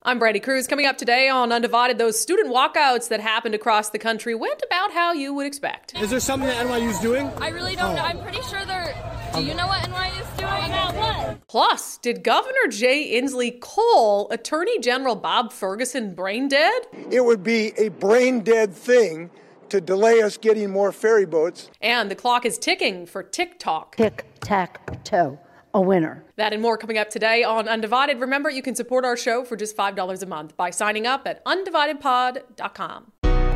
I'm Brandy Cruz. Coming up today on Undivided, those student walkouts that happened across the country went about how you would expect. Is there something that NYU's doing? I really don't know. I'm pretty sure they're... Do you know what NYU's doing? About what? Plus, did Governor Jay Inslee call Attorney General Bob Ferguson brain dead? It would be a brain dead thing to delay us getting more ferry boats. And the clock is ticking for TikTok. Tic-tac-toe. A winner. That and more coming up today on Undivided. Remember, you can support our show for just $5 a month by signing up at undividedpod.com.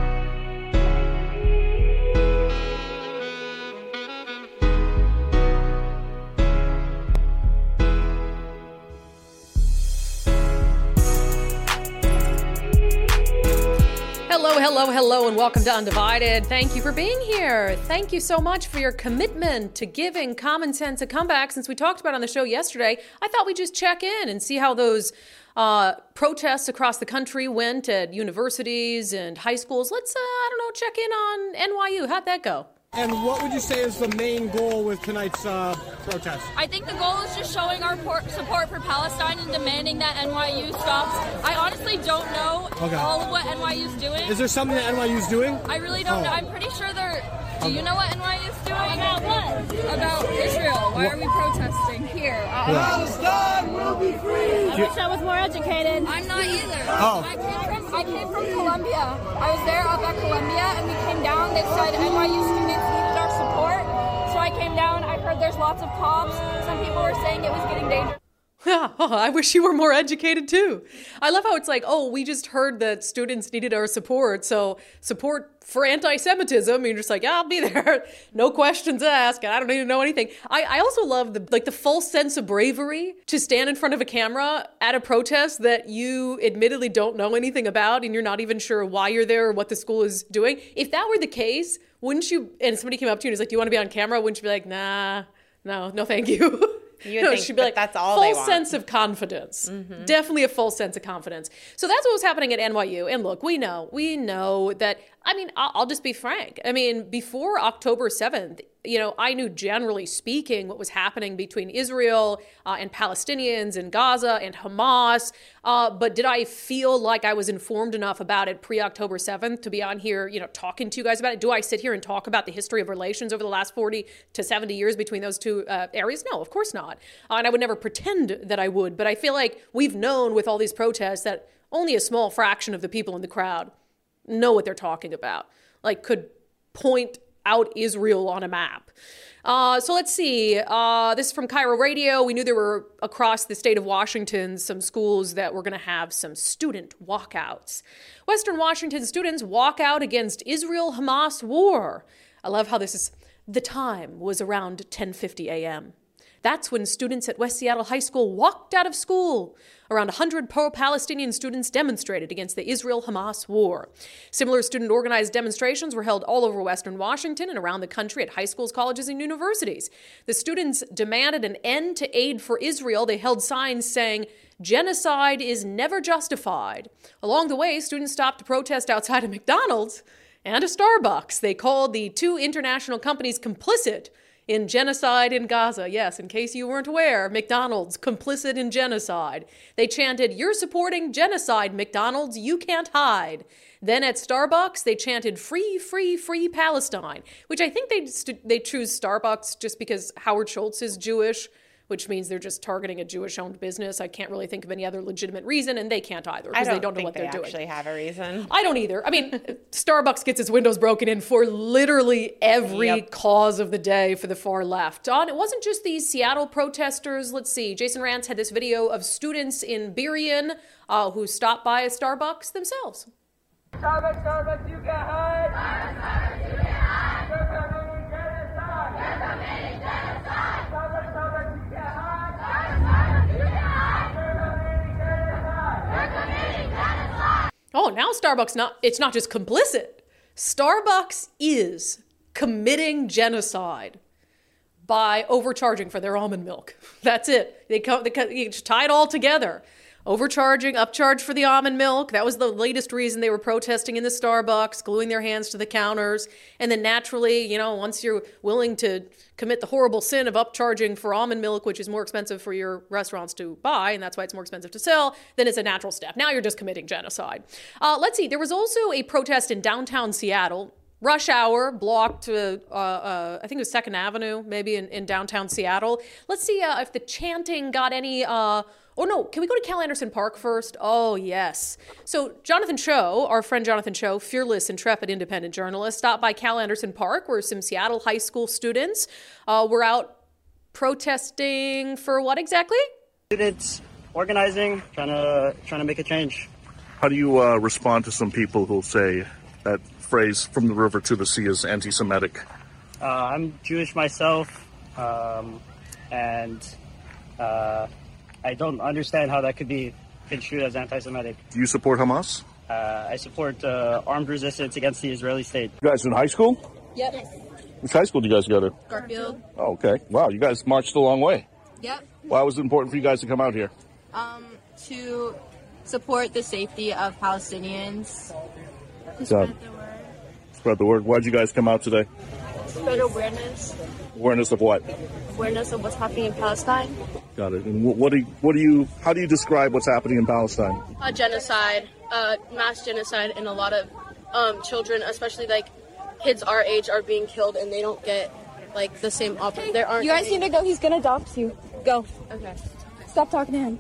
Hello, and welcome to Undivided. Thank you for being here. Thank you so much for your commitment to giving common sense a comeback. Since we talked about it on the show yesterday, I thought we'd just check in and see how those protests across the country went at universities and high schools. Let's, check in on NYU. How'd that go? And what would you say is the main goal with tonight's protest? I think the goal is just showing our support for Palestine and demanding that NYU stops. I honestly don't know all of what NYU's doing. Is there something that NYU's doing? I really don't know. I'm pretty sure they're... Do you know what NYU's doing? About what? About Israel. Why are we protesting here? Palestine will be free! I wish I was more educated. I'm not either. I came from Columbia. I was there up at Columbia, and we came down. They said NYU students needed our support. So I came down. I heard there's lots of cops. Some people were saying it was getting dangerous. I wish you were more educated too. I love how it's like, we just heard that students needed our support, so support for anti-Semitism. And you're just like, yeah, I'll be there. No questions asked. I don't need to know anything. I also love the false sense of bravery to stand in front of a camera at a protest that you admittedly don't know anything about, and you're not even sure why you're there or what the school is doing. If that were the case, wouldn't you, and somebody came up to you and was like, do you want to be on camera? Wouldn't you be like, nah, no, thank you. You would think she'd be like, that's all they want. False sense of confidence. Mm-hmm. Definitely a false sense of confidence. So that's what was happening at NYU. And look, we know that, I'll just be frank. Before October 7th, I knew generally speaking what was happening between Israel and Palestinians and Gaza and Hamas. But did I feel like I was informed enough about it pre-October 7th to be on here, talking to you guys about it? Do I sit here and talk about the history of relations over the last 40 to 70 years between those two areas? No, of course not. And I would never pretend that I would. But I feel like we've known with all these protests that only a small fraction of the people in the crowd know what they're talking about, could point out Israel on a map. So let's see. This is from Cairo Radio. We knew there were across the state of Washington some schools that were going to have some student walkouts. Western Washington students walk out against Israel-Hamas war. I love how this is. The time was around 10:50 a.m. That's when students at West Seattle High School walked out of school. Around 100 pro-Palestinian students demonstrated against the Israel-Hamas war. Similar student-organized demonstrations were held all over Western Washington and around the country at high schools, colleges, and universities. The students demanded an end to aid for Israel. They held signs saying, "Genocide is never justified." Along the way, students stopped to protest outside a McDonald's and a Starbucks. They called the two international companies complicit in genocide in Gaza. Yes, in case you weren't aware, McDonald's complicit in genocide. They chanted, "You're supporting genocide, McDonald's. You can't hide." Then at Starbucks, they chanted, "Free, free, free Palestine," which I think they choose Starbucks just because Howard Schultz is Jewish, which means they're just targeting a Jewish-owned business. I can't really think of any other legitimate reason, and they can't either because they don't know what they're doing. I don't think they actually have a reason. I don't either. Starbucks gets its windows broken in for literally every cause of the day for the far left. It wasn't just these Seattle protesters. Let's see. Jason Rantz had this video of students in Burien who stopped by a Starbucks themselves. Starbucks, you can hide. Starbucks, you can hide. You're committing genocide. You're committing genocide. Starbucks, you can hide. Starbucks, you can hide. You're committing genocide. You're committing genocide. Oh, now Starbucks it's not just complicit. Starbucks is committing genocide by overcharging for their almond milk. That's it. They just tie it all together. overcharging, upcharge for the almond milk. That was the latest reason they were protesting in the Starbucks, gluing their hands to the counters. And then naturally, once you're willing to commit the horrible sin of upcharging for almond milk, which is more expensive for your restaurants to buy, and that's why it's more expensive to sell, then it's a natural step. Now you're just committing genocide. Let's see. There was also a protest in downtown Seattle. Rush hour blocked, I think it was 2nd Avenue, maybe in downtown Seattle. Let's see if the chanting got any... Oh, no, can we go to Cal Anderson Park first? Oh, yes. So Jonathan Cho, our friend Jonathan Cho, fearless, intrepid, independent journalist, stopped by Cal Anderson Park where some Seattle high school students were out protesting for what exactly? Students organizing, trying to make a change. How do you respond to some people who say that phrase, from the river to the sea, is anti-Semitic? I'm Jewish myself, and I don't understand how that could be construed as anti-Semitic. Do you support Hamas? I support armed resistance against the Israeli state. You guys in high school? Yep. Which high school do you guys go to? Garfield. Oh, okay. Wow, you guys marched a long way. Yep. Why was it important for you guys to come out here? To support the safety of Palestinians. To spread the word. Spread the word. Why'd you guys come out today? Spread awareness. Awareness of what? Awareness of what's happening in Palestine. Got it. And how do you describe what's happening in Palestine? A genocide, mass genocide, and a lot of children, especially like kids our age, are being killed, and they don't get like the same opportunity. There aren't. You guys need to go. He's gonna dox you. Go. Okay. Stop talking to him.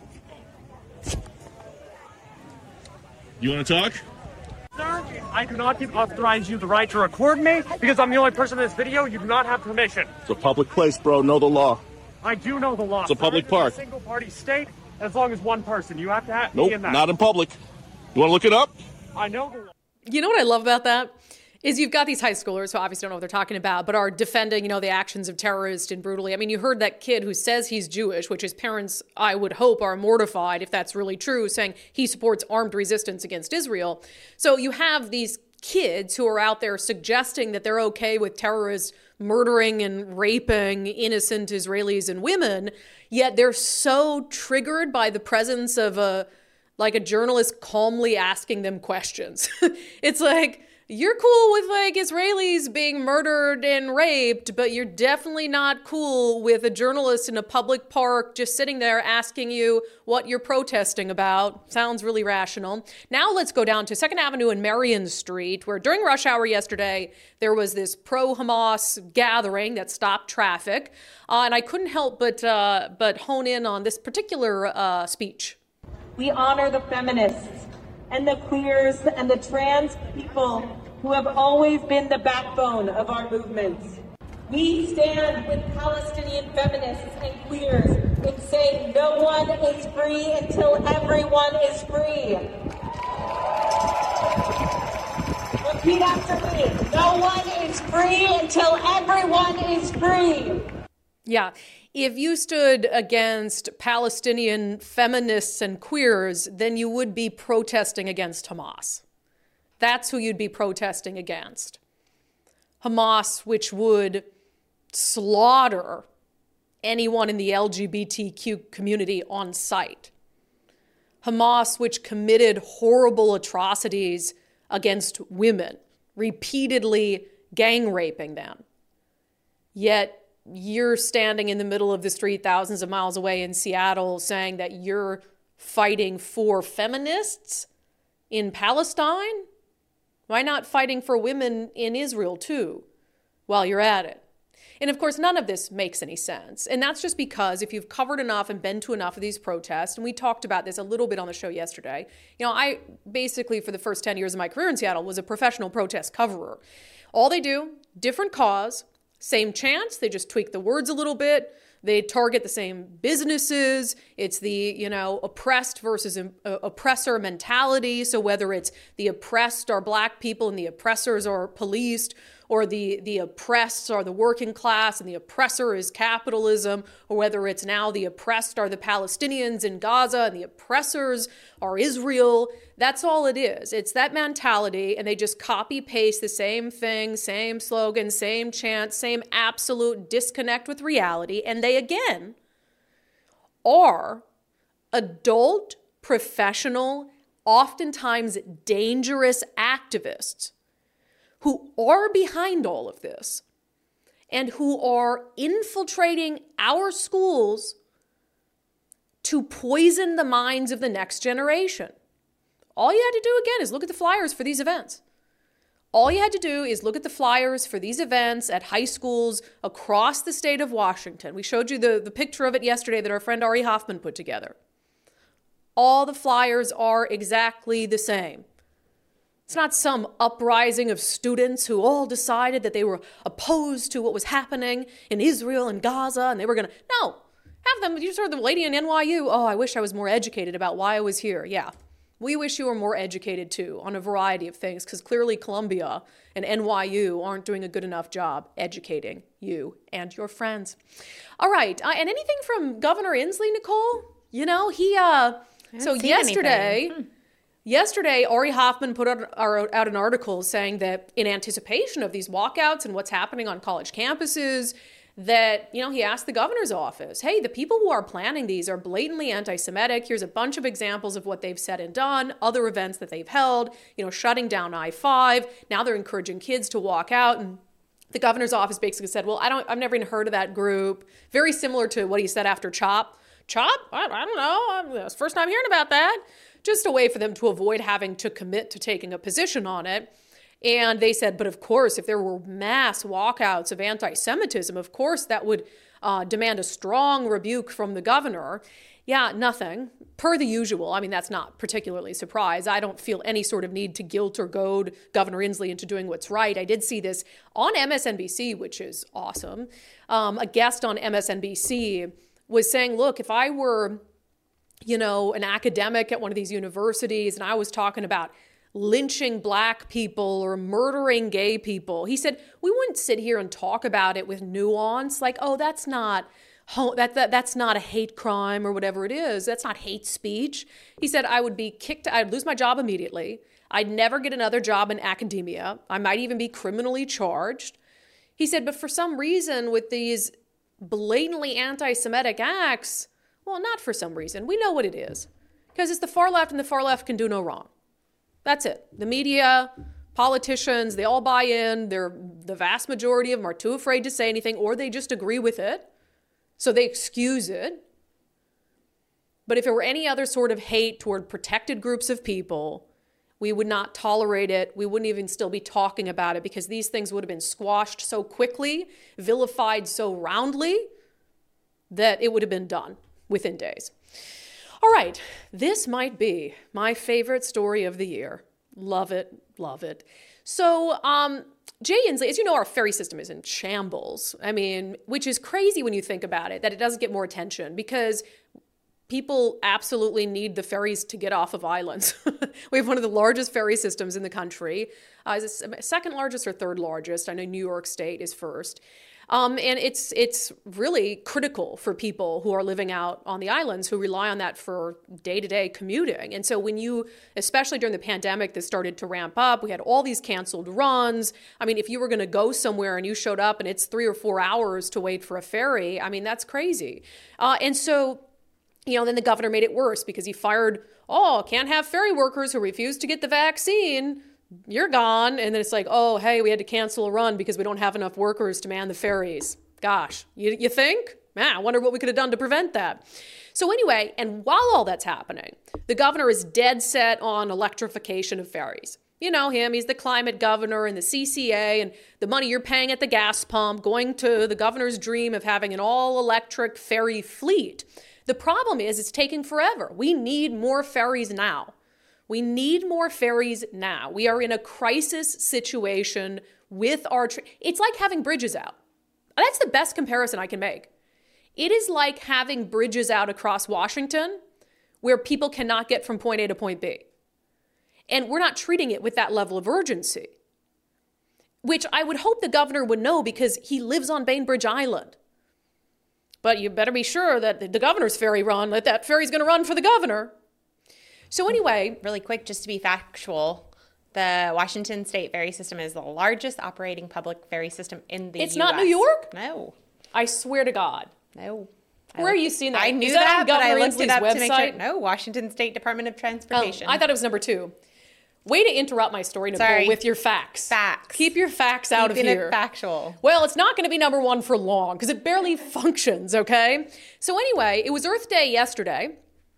You want to talk? Sir, I do not authorize you the right to record me because I'm the only person in this video. You do not have permission. It's a public place, bro. Know the law. I do know the law. It's a public park. It's a single-party state as long as one person. You have to nope, be in that. Not in public. You want to look it up? I know the law. You know what I love about that? Is you've got these high schoolers who obviously don't know what they're talking about, but are defending, the actions of terrorists and brutally. I mean, you heard that kid who says he's Jewish, which his parents, I would hope, are mortified if that's really true, saying he supports armed resistance against Israel. So you have these kids who are out there suggesting that they're okay with terrorists murdering and raping innocent Israelis and women, yet they're so triggered by the presence of a journalist calmly asking them questions. It's like, you're cool with Israelis being murdered and raped, but you're definitely not cool with a journalist in a public park just sitting there asking you what you're protesting about. Sounds really rational. Now let's go down to 2nd Avenue and Marion Street, where during rush hour yesterday, there was this pro-Hamas gathering that stopped traffic. And I couldn't help but hone in on this particular speech. We honor the feminists and the queers and the trans people who have always been the backbone of our movements. We stand with Palestinian feminists and queers and say no one is free until everyone is free. Repeat after me. No one is free until everyone is free. Yeah. If you stood against Palestinian feminists and queers, then you would be protesting against Hamas. That's who you'd be protesting against. Hamas, which would slaughter anyone in the LGBTQ community on sight. Hamas, which committed horrible atrocities against women, repeatedly gang raping them. Yet you're standing in the middle of the street thousands of miles away in Seattle saying that you're fighting for feminists in Palestine? Why not fighting for women in Israel too, while you're at it? And of course, none of this makes any sense. And that's just because if you've covered enough and been to enough of these protests, and we talked about this a little bit on the show yesterday, I basically, for the first 10 years of my career in Seattle, was a professional protest coverer. All they do, different cause, same chants, they just tweak the words a little bit. They target the same businesses. It's the, oppressed versus oppressor mentality. So whether it's the oppressed are black people and the oppressors are policed, or the oppressed are the working class and the oppressor is capitalism, or whether it's now the oppressed are the Palestinians in Gaza and the oppressors are Israel. That's all it is. It's that mentality, and they just copy paste the same thing, same slogan, same chant, same absolute disconnect with reality. And they, again, are adult professional, oftentimes dangerous activists who are behind all of this and who are infiltrating our schools to poison the minds of the next generation. All you had to do, again, is look at the flyers for these events. All you had to do is look at the flyers for these events at high schools across the state of Washington. We showed you the picture of it yesterday that our friend Ari Hoffman put together. All the flyers are exactly the same. It's not some uprising of students who all decided that they were opposed to what was happening in Israel and Gaza, and they were going to... No, have them. You saw the lady in NYU. Oh, I wish I was more educated about why I was here. Yeah. We wish you were more educated, too, on a variety of things, because clearly Columbia and NYU aren't doing a good enough job educating you and your friends. All right. And anything from Governor Inslee, Nicole? You know, he... So yesterday, Ari Hoffman put out an article saying that in anticipation of these walkouts and what's happening on college campuses, that, you know, he asked the governor's office, hey, the people who are planning these are blatantly anti-Semitic. Here's a bunch of examples of what they've said and done, other events that they've held, you know, shutting down I-5. Now they're encouraging kids to walk out. And the governor's office basically said, well, I've never even heard of that group. Very similar to what he said after CHOP. CHOP? I don't know. It's the first time hearing about that. Just a way for them to avoid having to commit to taking a position on it. And they said, but of course, if there were mass walkouts of anti-Semitism, of course that would demand a strong rebuke from the governor. Yeah, nothing. Per the usual. I mean, that's not particularly a surprise. I don't feel any sort of need to guilt or goad Governor Inslee into doing what's right. I did see this on MSNBC, which is awesome. A guest on MSNBC was saying, look, if I were, you know, an academic at one of these universities and I was talking about lynching black people or murdering gay people, he said, we wouldn't sit here and talk about it with nuance, like, oh, that's not a hate crime or whatever it is. That's not hate speech. He said, I would be kicked. I'd lose my job immediately. I'd never get another job in academia. I might even be criminally charged. He said, but for some reason with these blatantly anti-Semitic acts, well, not for some reason. We know what it is. Because it's the far left, and the far left can do no wrong. That's it. The media, politicians, they all buy in. The vast majority of them are too afraid to say anything, or they just agree with it. So they excuse it. But if it were any other sort of hate toward protected groups of people, we would not tolerate it. We wouldn't even still be talking about it, because these things would have been squashed so quickly, vilified so roundly, that it would have been done within days. All right, this might be my favorite story of the year. Love it, love it. So Jay Inslee, as you know, our ferry system is in shambles. I mean, which is crazy when you think about it, that it doesn't get more attention, because people absolutely need the ferries to get off of islands. We have one of the largest ferry systems in the country. Is it second largest or third largest? I know New York State is first. And it's really critical for people who are living out on the islands, who rely on that for day-to-day commuting. And so when you, especially during the pandemic, this started to ramp up, we had all these canceled runs. I mean, if you were going to go somewhere and you showed up and it's 3 or 4 hours to wait for a ferry, I mean, that's crazy. And so, you know, then the governor made it worse, because he fired, can't have ferry workers who refuse to get the vaccine. You're gone. And then it's like, oh, hey, we had to cancel a run because we don't have enough workers to man the ferries. Gosh, you think? Man, I wonder what we could have done to prevent that. So anyway, and while all that's happening, the governor is dead set on electrification of ferries. You know him, he's the climate governor, and the CCA and the money you're paying at the gas pump going to the governor's dream of having an all-electric ferry fleet. The problem is it's taking forever. We need more ferries now. We need more ferries now. We are in a crisis situation with our... It's like having bridges out. That's the best comparison I can make. It is like having bridges out across Washington where people cannot get from point A to point B. And we're not treating it with that level of urgency, which I would hope the governor would know, because he lives on Bainbridge Island. But you better be sure that the governor's ferry run, that ferry's going to run for the governor. So anyway, really quick, just to be factual, the Washington State ferry system is the largest operating public ferry system in the U.S. It's not New York? No. I swear to God. No. Where are you seeing that? I knew Is that, on but I Governor looked it Inslee's up website? to make sure. No, Washington State Department of Transportation. Oh, I thought it was number 2. Way to interrupt my story, Nicole, Sorry. with your facts. Facts. Keep your facts out of Keeping here. it factual. Well, it's not going to be number 1 for long because it barely functions, okay? So anyway, it was Earth Day yesterday,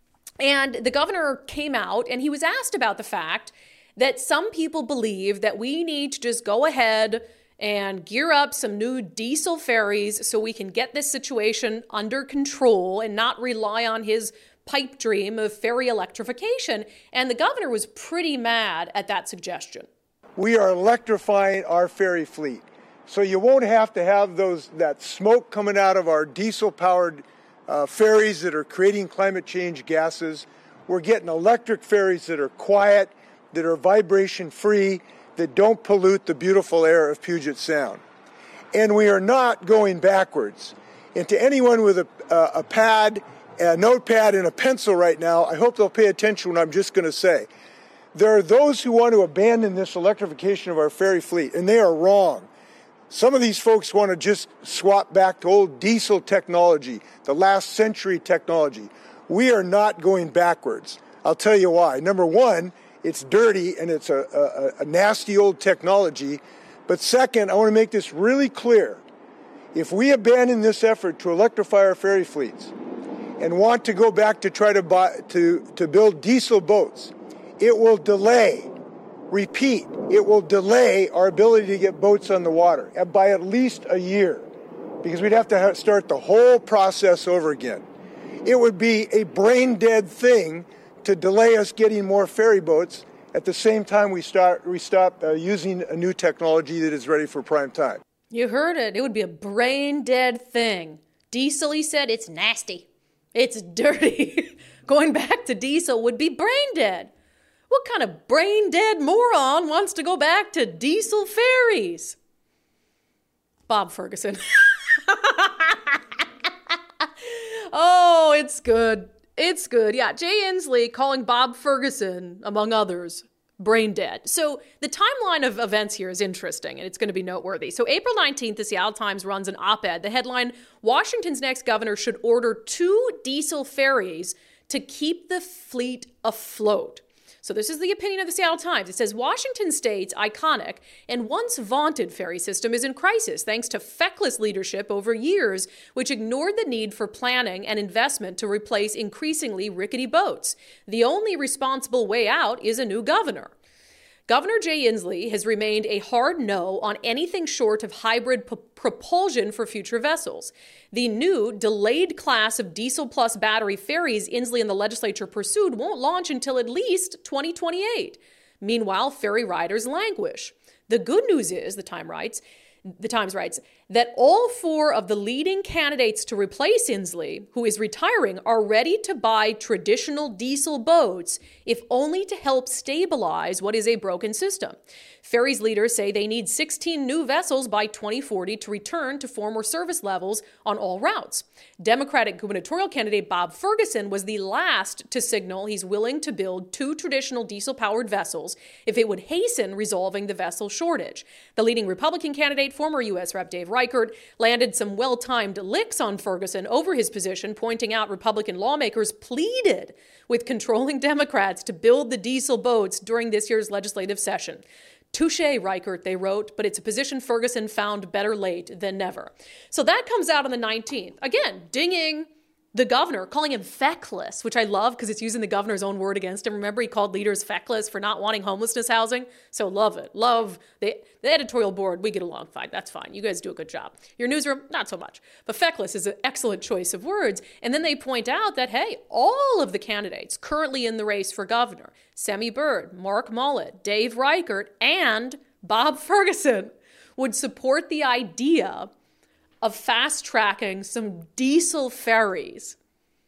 and the governor came out and he was asked about the fact that some people believe that we need to just go ahead and gear up some new diesel ferries so we can get this situation under control and not rely on his pipe dream of ferry electrification. And the governor was pretty mad at that suggestion. We are electrifying our ferry fleet. So you won't have to have that smoke coming out of our diesel-powered ferries that are creating climate change gases. We're getting electric ferries that are quiet, that are vibration-free, that don't pollute the beautiful air of Puget Sound. And we are not going backwards. And to anyone with a pad, a notepad, and a pencil right now, I hope they'll pay attention to what I'm just going to say. There are those who want to abandon this electrification of our ferry fleet, and they are wrong. Some of these folks want to just swap back to old diesel technology, the last century technology. We are not going backwards. I'll tell you why. Number one, it's dirty and it's a nasty old technology. But second, I want to make this really clear. If we abandon this effort to electrify our ferry fleets and want to go back to try to build diesel boats, it will delay, repeat, it will delay our ability to get boats on the water by at least a year, because we'd have to start the whole process over again. It would be a brain-dead thing to delay us getting more ferry boats at the same time we stop using a new technology that is ready for prime time. You heard it. It would be a brain-dead thing. Diesel, he said, it's nasty. It's dirty. Going back to diesel would be brain-dead. What kind of brain-dead moron wants to go back to diesel ferries? Bob Ferguson. Oh, it's good. It's good. Yeah, Jay Inslee calling Bob Ferguson, among others, brain dead. So the timeline of events here is interesting, and it's going to be noteworthy. So April 19th, the Seattle Times runs an op-ed. The headline, Washington's next governor should order 2 diesel ferries to keep the fleet afloat. So this is the opinion of the Seattle Times. It says, Washington State's iconic and once vaunted ferry system is in crisis thanks to feckless leadership over years, which ignored the need for planning and investment to replace increasingly rickety boats. The only responsible way out is a new governor. Governor Jay Inslee has remained a hard no on anything short of hybrid propulsion for future vessels. The new delayed class of diesel plus battery ferries Inslee and the legislature pursued won't launch until at least 2028. Meanwhile, ferry riders languish. The good news is, the Times writes, that all 4 of the leading candidates to replace Inslee, who is retiring, are ready to buy traditional diesel boats, if only to help stabilize what is a broken system. Ferries leaders say they need 16 new vessels by 2040 to return to former service levels on all routes. Democratic gubernatorial candidate Bob Ferguson was the last to signal he's willing to build 2 traditional diesel-powered vessels if it would hasten resolving the vessel shortage. The leading Republican candidate, former U.S. Rep. Dave Reichert, landed some well-timed licks on Ferguson over his position, pointing out Republican lawmakers pleaded with controlling Democrats to build the diesel boats during this year's legislative session. Touché, Reichert, they wrote, but it's a position Ferguson found better late than never. So that comes out on the 19th. Again, dinging the governor, calling him feckless, which I love because it's using the governor's own word against him. Remember, he called leaders feckless for not wanting homelessness housing. So love it. Love the editorial board. We get along fine. That's fine. You guys do a good job. Your newsroom, not so much. But feckless is an excellent choice of words. And then they point out that, hey, all of the candidates currently in the race for governor, Semi Bird, Mark Mullet, Dave Reichert, and Bob Ferguson, would support the idea of fast-tracking some diesel ferries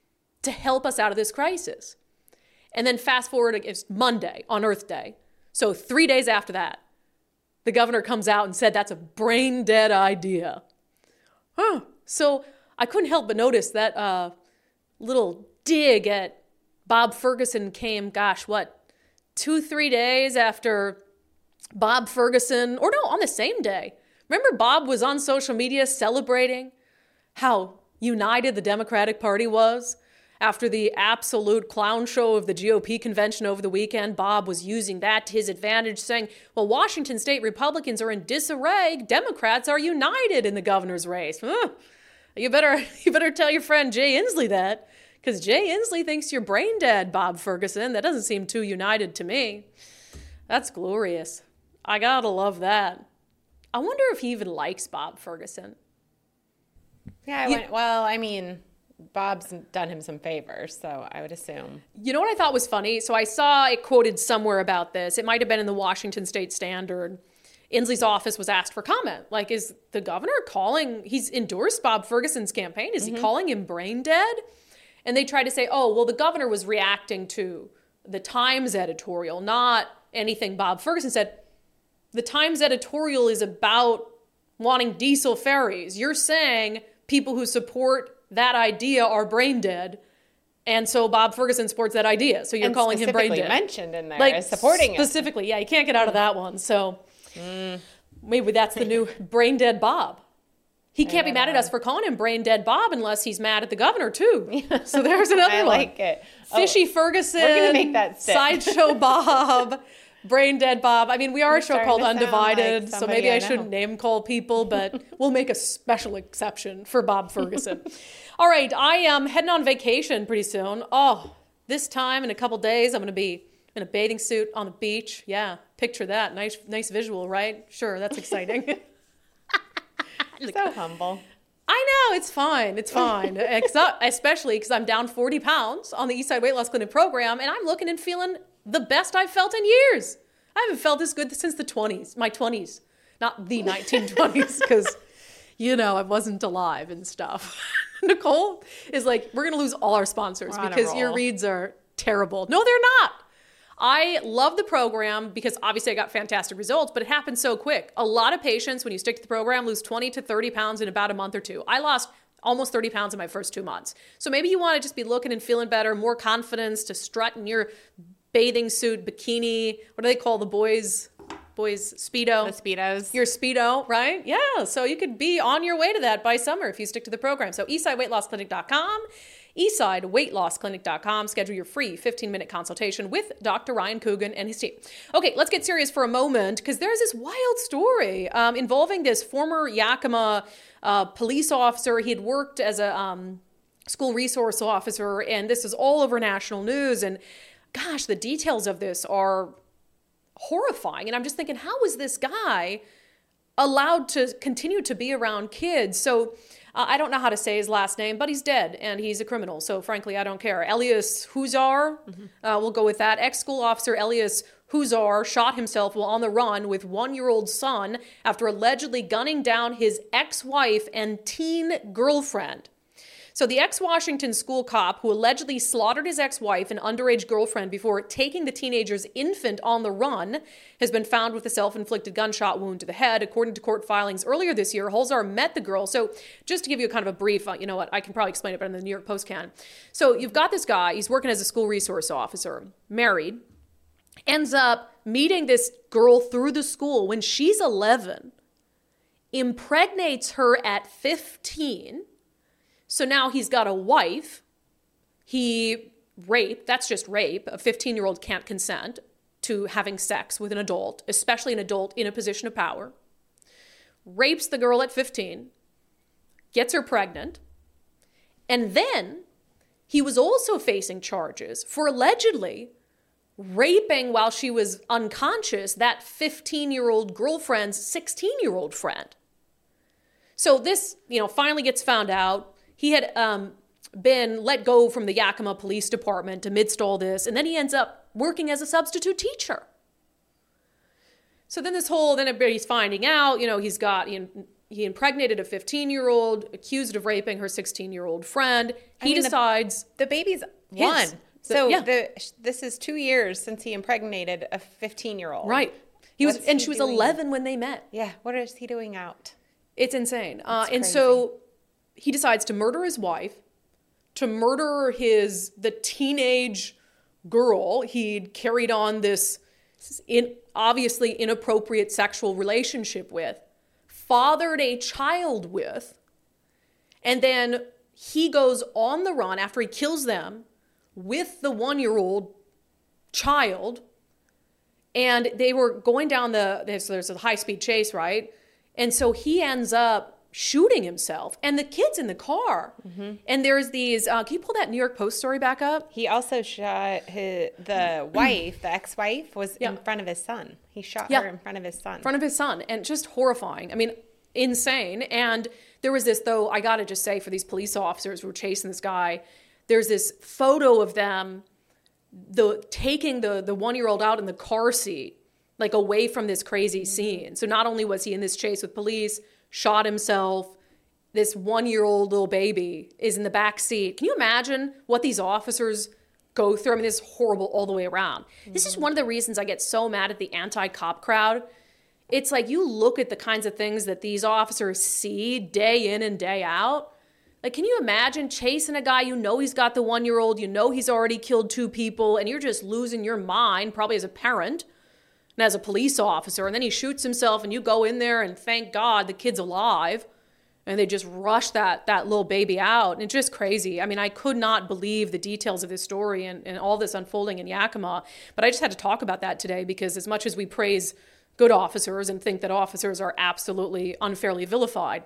to help us out of this crisis. And then fast forward, it's Monday on Earth Day. So 3 days after that, the governor comes out and said that's a brain-dead idea. So I couldn't help but notice that little dig at Bob Ferguson came, 2-3 days after Bob Ferguson, or no, on the same day. Remember, Bob was on social media celebrating how united the Democratic Party was? After the absolute clown show of the GOP convention over the weekend, Bob was using that to his advantage, saying, well, Washington state Republicans are in disarray. Democrats are united in the governor's race. You better tell your friend Jay Inslee that, because Jay Inslee thinks you're brain dead, Bob Ferguson. That doesn't seem too united to me. That's glorious. I gotta love that. I wonder if he even likes Bob Ferguson. Yeah, well, I mean, Bob's done him some favors, so I would assume. You know what I thought was funny? So I saw it quoted somewhere about this. It might have been in the Washington State Standard. Inslee's office was asked for comment. Like, is the governor he's endorsed Bob Ferguson's campaign. Is he calling him brain dead? And they tried to say, oh, well, the governor was reacting to the Times editorial, not anything Bob Ferguson said. The Times editorial is about wanting diesel ferries. You're saying people who support that idea are brain dead, and so Bob Ferguson supports that idea. So you're calling him brain dead. Mentioned in there as supporting specifically. Yeah, you can't get out of that one. So maybe that's the new brain dead Bob. He can't be mad at us for calling him brain dead Bob unless he's mad at the governor too. So there's another one. I like it. Fishy Ferguson. We're gonna make that stick. Sideshow Bob. Brain dead Bob. I mean, we are a show called Undivided, so maybe I shouldn't name call people, but we'll make a special exception for Bob Ferguson. All right, I am heading on vacation pretty soon. Oh, this time in a couple days, I'm going to be in a bathing suit on the beach. Yeah, picture that. Nice visual, right? Sure, that's exciting. So humble. I know, it's fine. It's fine. Especially because I'm down 40 pounds on the Eastside Weight Loss Clinic program, and I'm looking and feeling the best I've felt in years. I haven't felt this good since my 20s. Not the 1920s, because, I wasn't alive and stuff. Nicole is like, we're going to lose all our sponsors because your reads are terrible. No, they're not. I love the program because obviously I got fantastic results, but it happened so quick. A lot of patients, when you stick to the program, lose 20 to 30 pounds in about a month or two. I lost almost 30 pounds in my first 2 months. So maybe you want to just be looking and feeling better, more confidence to strut in your bathing suit, bikini. What do they call the boys' Speedo? The Speedos. Your Speedo, right? Yeah. So you could be on your way to that by summer if you stick to the program. So EastsideWeightLossClinic.com, EastsideWeightLossClinic.com. Schedule your free 15-minute consultation with Dr. Ryan Coogan and his team. Okay, let's get serious for a moment because there's this wild story involving this former Yakima police officer. He had worked as a school resource officer, and this is all over national news. And gosh, the details of this are horrifying. And I'm just thinking, how is this guy allowed to continue to be around kids? So I don't know how to say his last name, but he's dead and he's a criminal. So frankly, I don't care. Elias Huzar, we'll go with that. Ex-school officer Elias Huzar shot himself while on the run with 1-year-old son after allegedly gunning down his ex-wife and teen girlfriend. So the ex-Washington school cop who allegedly slaughtered his ex-wife and underage girlfriend before taking the teenager's infant on the run has been found with a self-inflicted gunshot wound to the head. According to court filings earlier this year, Huzar met the girl. So just to give you kind of a brief, you know what, I can probably explain it better than the New York Post can. So you've got this guy, he's working as a school resource officer, married, ends up meeting this girl through the school when she's 11, impregnates her at 15. So now he's got a wife. He raped, that's just rape. A 15-year-old can't consent to having sex with an adult, especially an adult in a position of power. Rapes the girl at 15, gets her pregnant, and then he was also facing charges for allegedly raping while she was unconscious that 15-year-old girlfriend's 16-year-old friend. So this, finally gets found out. He had been let go from the Yakima Police Department amidst all this, and then he ends up working as a substitute teacher. So then then everybody's finding out, he impregnated a 15-year-old, accused of raping her 16-year-old friend. He decides the baby's one. This is 2 years since he impregnated a 15-year-old. Right. She was 11 when they met. Yeah. What is he doing out? It's insane. And so he decides to murder his wife, to murder the teenage girl he'd carried on this obviously inappropriate sexual relationship with, fathered a child with, and then he goes on the run after he kills them with the 1-year-old child. And they were going down there's a high-speed chase, right? And so he ends up shooting himself and the kid's in the car. And there's these, can you pull that New York Post story back up? He also shot the wife, the ex-wife was in front of his son. He shot her in front of his son. In front of his son. And just horrifying. I mean, insane. And there was this, though, I got to just say, for these police officers who were chasing this guy, there's this photo of them taking the 1-year-old out in the car seat, like away from this crazy scene. So not only was he in this chase with police, shot himself, this 1-year-old little baby is in the back seat. Can you imagine what these officers go through? I mean, this is horrible all the way around. This is one of the reasons I get so mad at the anti-cop crowd. It's like you look at the kinds of things that these officers see day in and day out. Like, can you imagine chasing a guy, you know he's got the 1-year-old, you know he's already killed 2 people, and you're just losing your mind, probably as a parent and as a police officer, and then he shoots himself, and you go in there, and thank God the kid's alive, and they just rush that little baby out, and it's just crazy. I mean, I could not believe the details of this story and all this unfolding in Yakima, but I just had to talk about that today, because as much as we praise good officers and think that officers are absolutely unfairly vilified,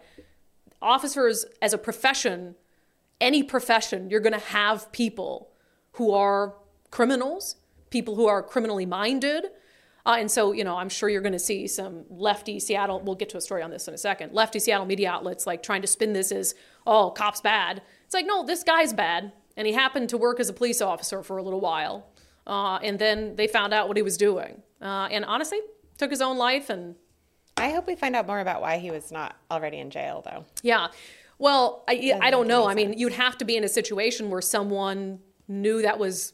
officers as a profession, any profession, you're going to have people who are criminals, people who are criminally minded. And so, you know, I'm sure you're going to see some lefty Seattle, we'll get to a story on this in a second, lefty Seattle media outlets like trying to spin this as, oh, cop's bad. It's like, no, this guy's bad. And he happened to work as a police officer for a little while. And then they found out what he was doing. And honestly, took his own life. And I hope we find out more about why he was not already in jail, though. Yeah. Well, I don't know. I mean, you'd have to be in a situation where someone knew that was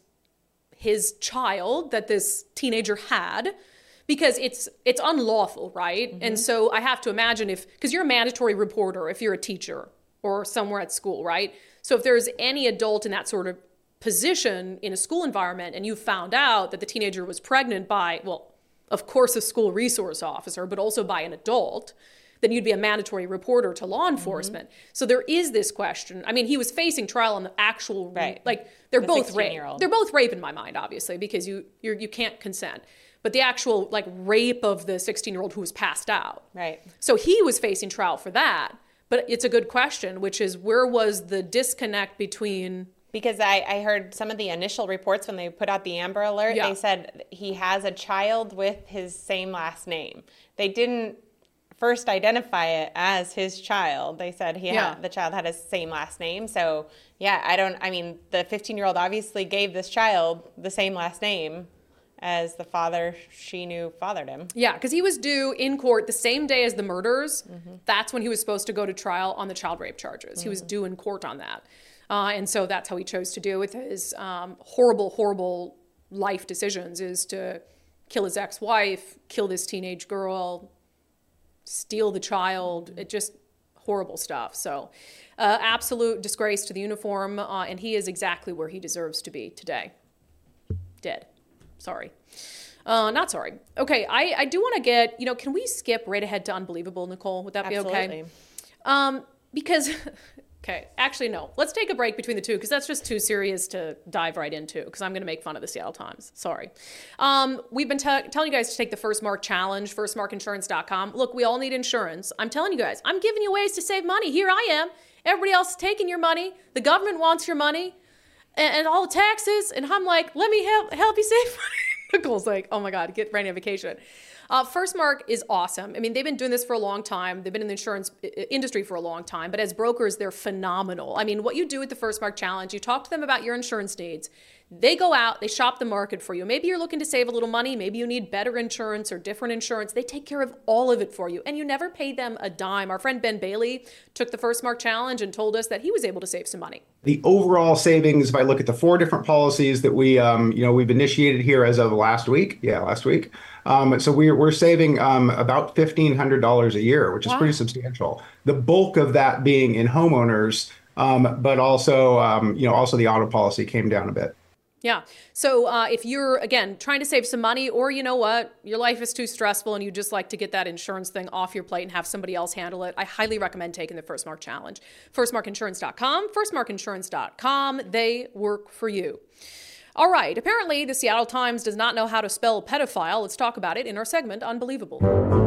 his child that this teenager had, because it's unlawful, right? And so I have to imagine because you're a mandatory reporter if you're a teacher or somewhere at school, right? So if there's any adult in that sort of position in a school environment and you found out that the teenager was pregnant by, well, of course, a school resource officer, but also by an adult, then you'd be a mandatory reporter to law enforcement. So there is this question. I mean, he was facing trial on the actual, like they're both rape. They're both rape in my mind, obviously, because you can't consent. But the actual like rape of the 16-year-old who was passed out. Right. So he was facing trial for that. But it's a good question, which is where was the disconnect between... Because I heard some of the initial reports when they put out the Amber Alert, they said he has a child with his same last name. They didn't first identify it as his child. They said the child had his same last name. So, I mean, the 15-year-old obviously gave this child the same last name as the father she knew fathered him. Yeah, because he was due in court the same day as the murders. That's when he was supposed to go to trial on the child rape charges. He was due in court on that. And so that's how he chose to do with his horrible, horrible life decisions, is to kill his ex-wife, kill this teenage girl, steal the child. It just horrible stuff. So absolute disgrace to the uniform. And he is exactly where he deserves to be today. Dead. Sorry. Not sorry. Okay, I do want to get, can we skip right ahead to Unbelievable, Nicole? Would that be okay? Because... Okay, actually, no. Let's take a break between the two because that's just too serious to dive right into because I'm going to make fun of the Seattle Times. Sorry. We've been telling you guys to take the First Mark Challenge, firstmarkinsurance.com. Look, we all need insurance. I'm telling you guys, I'm giving you ways to save money. Here I am. Everybody else is taking your money. The government wants your money and all the taxes. And I'm like, let me help you save money. Nicole's like, oh my God, get ready on vacation. First Mark is awesome. I mean, they've been doing this for a long time. They've been in the insurance industry for a long time, but as brokers, they're phenomenal. I mean, what you do with the First Mark Challenge, you talk to them about your insurance needs. They go out, they shop the market for you. Maybe you're looking to save a little money. Maybe you need better insurance or different insurance. They take care of all of it for you, and you never pay them a dime. Our friend Ben Bailey took the First Mark Challenge and told us that he was able to save some money. The overall savings, if I look at the 4 different policies that we've initiated here as of last week. So we're saving about $1,500 a year, which is pretty substantial. The bulk of that being in homeowners, but also the auto policy came down a bit. Yeah. So if you're, again, trying to save some money, or you know what, your life is too stressful and you just like to get that insurance thing off your plate and have somebody else handle it, I highly recommend taking the First Mark Challenge. FirstMarkInsurance.com, FirstMarkInsurance.com. They work for you. All right. Apparently, the Seattle Times does not know how to spell pedophile. Let's talk about it in our segment, Unbelievable.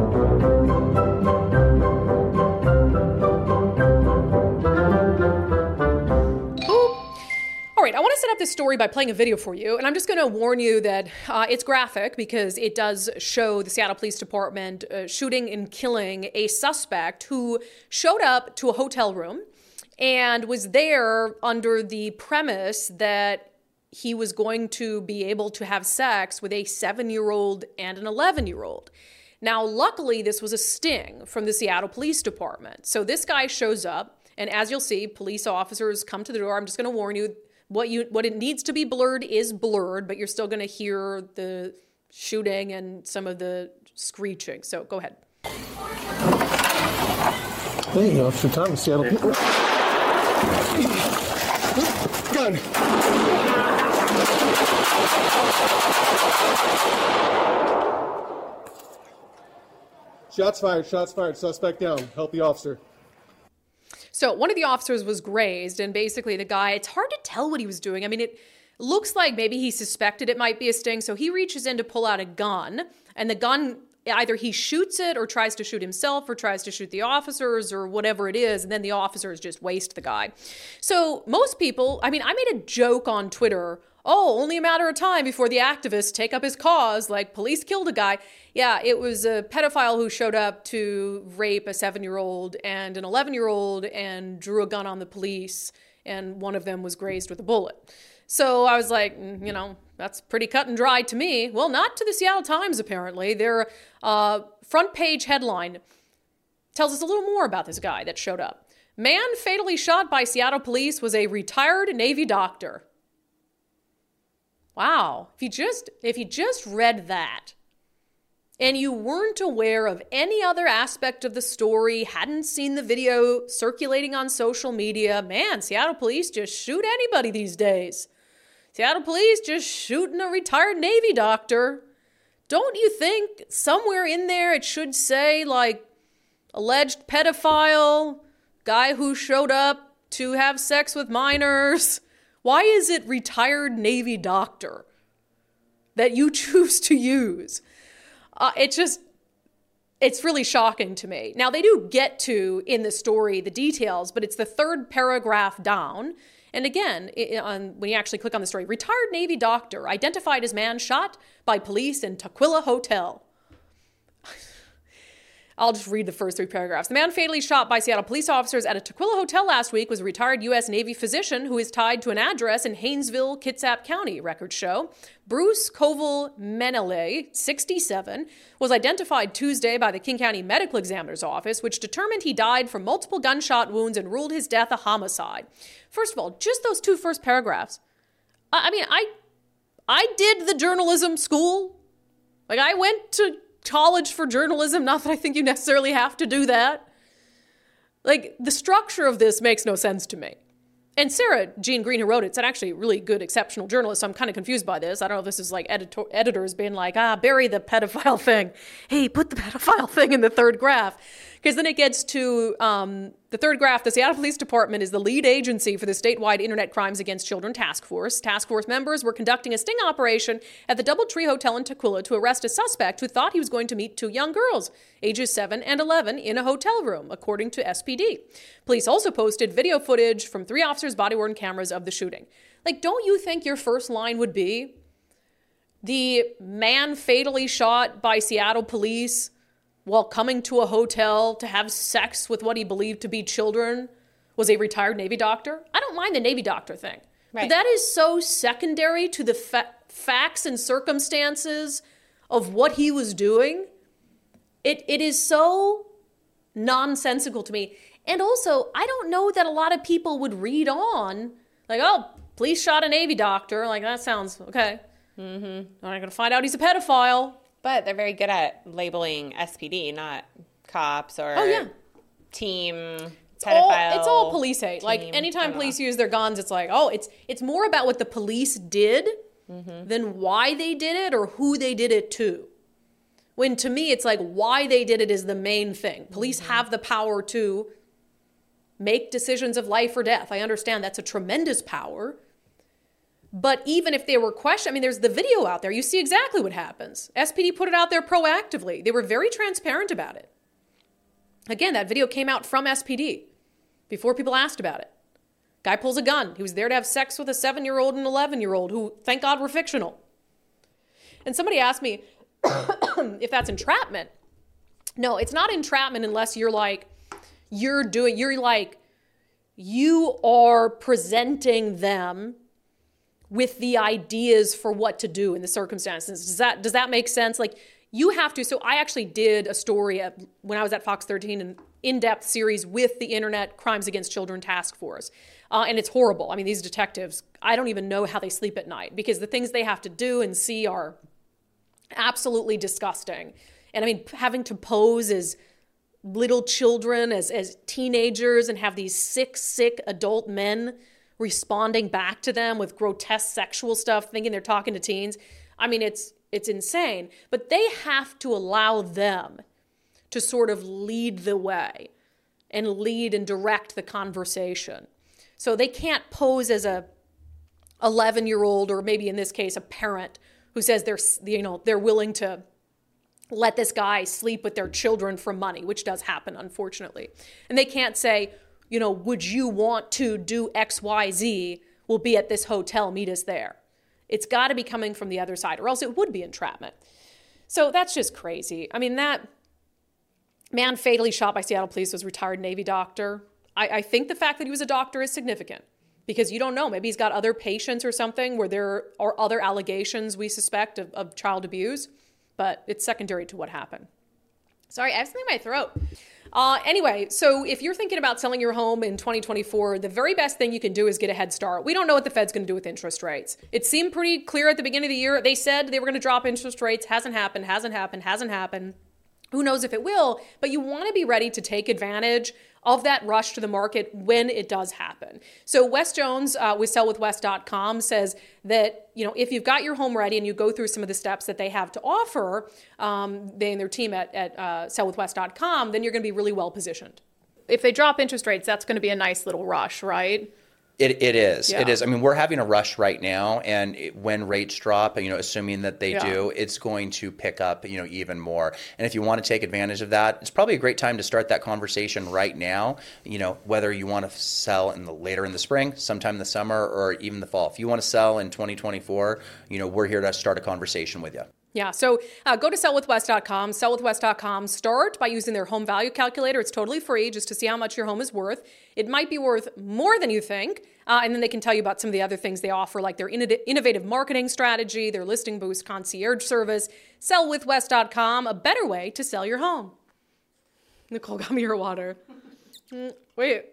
All right, I want to set up this story by playing a video for you, and I'm just going to warn you that it's graphic because it does show the Seattle Police Department shooting and killing a suspect who showed up to a hotel room and was there under the premise that he was going to be able to have sex with a 7-year-old and an 11-year-old. Now, luckily, this was a sting from the Seattle Police Department. So this guy shows up, and as you'll see, police officers come to the door. I'm just going to warn you, what it needs to be blurred is blurred, but you're still going to hear the shooting and some of the screeching. So go ahead. There you go. It's your time, Seattle. Gun. Shots fired. Shots fired. Suspect down. Help the officer. So one of the officers was grazed, and basically the guy, it's hard to tell what he was doing. I mean, it looks like maybe he suspected it might be a sting, so he reaches in to pull out a gun, and the gun, either he shoots it or tries to shoot himself or tries to shoot the officers or whatever it is, and then the officers just waste the guy. So most people, I mean, I made a joke on Twitter, only a matter of time before the activists take up his cause, like police killed a guy. Yeah, it was a pedophile who showed up to rape a 7-year-old and an 11-year-old and drew a gun on the police, and one of them was grazed with a bullet. So I was like, that's pretty cut and dry to me. Well, not to the Seattle Times, apparently. Their front page headline tells us a little more about this guy that showed up. Man fatally shot by Seattle police was a retired Navy doctor. Wow. If you just read that and you weren't aware of any other aspect of the story, hadn't seen the video circulating on social media, man, Seattle police just shoot anybody these days. Seattle police just shooting a retired Navy doctor. Don't you think somewhere in there it should say, like, alleged pedophile, guy who showed up to have sex with minors? Why is it retired Navy doctor that you choose to use? It's really shocking to me. Now, they do get to, in the story, the details, but it's the third paragraph down. And again, when you actually click on the story, retired Navy doctor identified as man shot by police in Tukwila Hotel. I'll just read the first 3 paragraphs. The man fatally shot by Seattle police officers at a Tukwila hotel last week was a retired U.S. Navy physician who is tied to an address in Haynesville, Kitsap County, records show. Bruce Koval Menele, 67, was identified Tuesday by the King County Medical Examiner's Office, which determined he died from multiple gunshot wounds and ruled his death a homicide. First of all, just those 2 first paragraphs. I mean, I did the journalism school. Like, I went to college for journalism, not that I think you necessarily have to do that. Like, the structure of this makes no sense to me. And Sarah Jean Green, who wrote it's actually a really good, exceptional journalist, so I'm kind of confused by this. I don't know if this is like editors being like, bury the pedophile thing. Hey, put the pedophile thing in the third graph. Because then it gets to the third graph. The Seattle Police Department is the lead agency for the statewide Internet Crimes Against Children Task Force. Task Force members were conducting a sting operation at the Doubletree Hotel in Tukwila to arrest a suspect who thought he was going to meet 2 young girls, ages 7 and 11, in a hotel room, according to SPD. Police also posted video footage from 3 officers' body-worn cameras of the shooting. Like, don't you think your first line would be, the man fatally shot by Seattle police while coming to a hotel to have sex with what he believed to be children was a retired Navy doctor? I don't mind the Navy doctor thing. Right. But that is so secondary to the facts and circumstances of what he was doing. It is so nonsensical to me. And also, I don't know that a lot of people would read on, like, police shot a Navy doctor. Like, that sounds okay. Mm-hmm. I'm not going to find out he's a pedophile. But they're very good at labeling SPD, not cops or team pedophile. It's all police hate. Like anytime police use their guns, it's like, oh, it's more about what the police did than why they did it or who they did it to. When to me, it's like why they did it is the main thing. Police have the power to make decisions of life or death. I understand that's a tremendous power. But even if they were questioned, I mean, there's the video out there. You see exactly what happens. SPD put it out there proactively. They were very transparent about it. Again, that video came out from SPD before people asked about it. Guy pulls a gun. He was there to have sex with a 7-year-old and 11-year-old who, thank God, were fictional. And somebody asked me if that's entrapment. No, it's not entrapment unless you are presenting them with the ideas for what to do in the circumstances. Does that make sense? Like you have to. So I actually did a story when I was at Fox 13, an in-depth series with the Internet Crimes Against Children Task Force. And it's horrible. I mean, these detectives, I don't even know how they sleep at night because the things they have to do and see are absolutely disgusting. And I mean, having to pose as little children, as teenagers and have these sick adult men responding back to them with grotesque sexual stuff, thinking they're talking to teens. I mean, it's insane. But they have to allow them to sort of lead the way and lead and direct the conversation. So they can't pose as a 11-year-old or maybe in this case a parent who says they're willing to let this guy sleep with their children for money, which does happen, unfortunately. And they can't say, would you want to do X, Y, Z? We'll be at this hotel, meet us there. It's got to be coming from the other side, or else it would be entrapment. So that's just crazy. I mean, that man fatally shot by Seattle police was a retired Navy doctor. I think the fact that he was a doctor is significant because you don't know. Maybe he's got other patients or something where there are other allegations we suspect of child abuse, but it's secondary to what happened. Sorry, I have something in my throat. Anyway, so if you're thinking about selling your home in 2024, the very best thing you can do is get a head start. We don't know what the Fed's going to do with interest rates. It seemed pretty clear at the beginning of the year. They said they were going to drop interest rates. Hasn't happened. Who knows if it will, but you want to be ready to take advantage of that rush to the market when it does happen. So Wes Jones with sellwithwes.com says that, if you've got your home ready and you go through some of the steps that they have to offer, they and their team at sellwithwes.com, then you're going to be really well positioned. If they drop interest rates, that's going to be a nice little rush, right? It is. Yeah. It is. I mean, we're having a rush right now, and when rates drop, assuming that they do, it's going to pick up, even more. And if you want to take advantage of that, it's probably a great time to start that conversation right now. Whether you want to sell later in the spring, sometime in the summer, or even the fall. If you want to sell in 2024, we're here to start a conversation with you. Yeah, so go to sellwithwes.com, sellwithwes.com. Start by using their home value calculator. It's totally free just to see how much your home is worth. It might be worth more than you think. And then they can tell you about some of the other things they offer, like their innovative marketing strategy, their listing boost concierge service. Sellwithwes.com, a better way to sell your home. Nicole got me her water. Wait.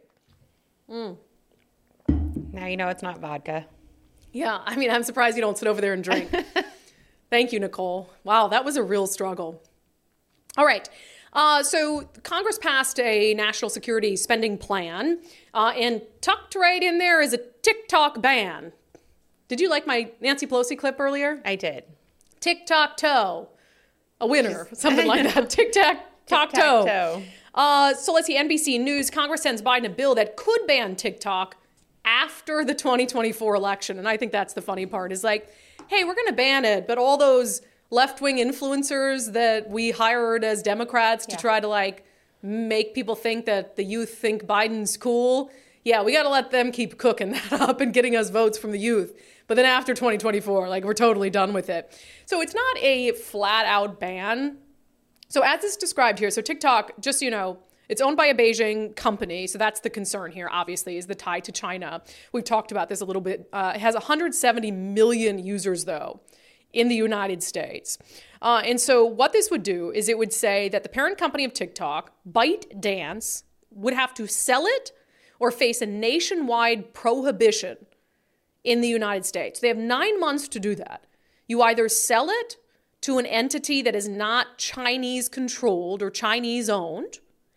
Now you know it's not vodka. Yeah, I mean, I'm surprised you don't sit over there and drink. Thank you, Nicole. Wow, that was a real struggle. All right. So Congress passed a national security spending plan, and tucked right in there is a TikTok ban. Did you like my Nancy Pelosi clip earlier? I did. Tic-tac-toe. A winner. Something like that. Tic-tac-toe. So let's see. NBC News. Congress sends Biden a bill that could ban TikTok after the 2024 election. And I think that's the funny part is like, hey, we're going to ban it, but all those left-wing influencers that we hired as Democrats to try to make people think that the youth think Biden's cool. Yeah, we got to let them keep cooking that up and getting us votes from the youth. But then after 2024, we're totally done with it. So it's not a flat-out ban. So as it's described here, so TikTok, just, it's owned by a Beijing company, so that's the concern here, obviously, is the tie to China. We've talked about this a little bit. It has 170 million users, though, in the United States. And so what this would do is it would say that the parent company of TikTok, ByteDance, would have to sell it or face a nationwide prohibition in the United States. They have 9 months to do that. You either sell it to an entity that is not Chinese-controlled or Chinese-owned,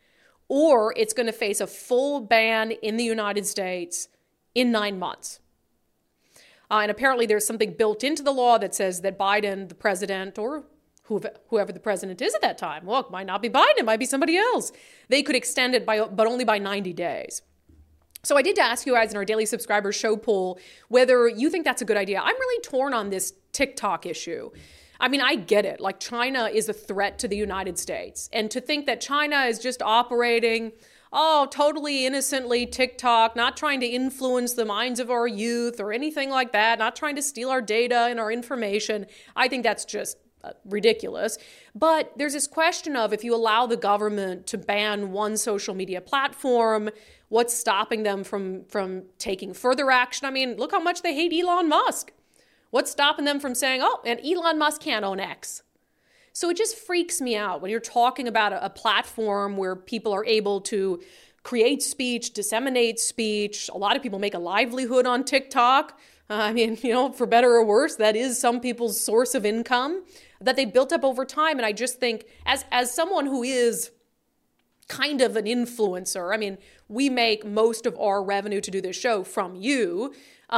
or it's going to face a full ban in the United States in 9 months. And apparently there's something built into the law that says that Biden, the president, or whoever the president is at that time, well, it might not be Biden, it might be somebody else. They could extend it but only by 90 days. So I did ask you guys in our daily subscribers show poll whether you think that's a good idea. I'm really torn on this TikTok issue. I mean, I get it. Like, China is a threat to the United States. And to think that China is just operating, totally innocently, TikTok, not trying to influence the minds of our youth or anything like that, not trying to steal our data and our information, I think that's just ridiculous. But there's this question of, if you allow the government to ban one social media platform, what's stopping them from taking further action? I mean, look how much they hate Elon Musk. What's stopping them from saying, and Elon Musk can't own X? So it just freaks me out when you're talking about a platform where people are able to create speech, disseminate speech. A lot of people make a livelihood on TikTok. I mean, for better or worse, that is some people's source of income that they built up over time. And I just think, as someone who is kind of an influencer, I mean, we make most of our revenue to do this show from you,